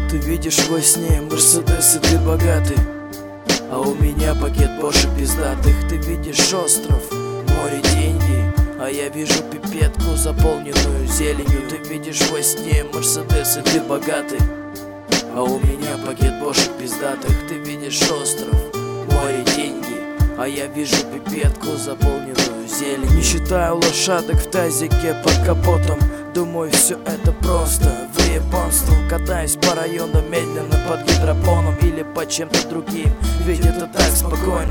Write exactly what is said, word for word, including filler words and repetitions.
Ты видишь во сне Мерседес и ты богатый, а у меня пакет Porsche пиздатых. Ты видишь остров, море, деньги, а я вижу пипетку, заполненную зеленью. Ты видишь во сне Мерседес и ты богатый, а у меня пакет Porsche пиздатых. Ты видишь остров, море, деньги, а я вижу пипетку, заполненную зелень. Не считаю лошадок в тазике под капотом. Думаю, все это просто выебанство. Катаюсь по району медленно под гидропоном или по чем-то другим, ведь это так спокойно.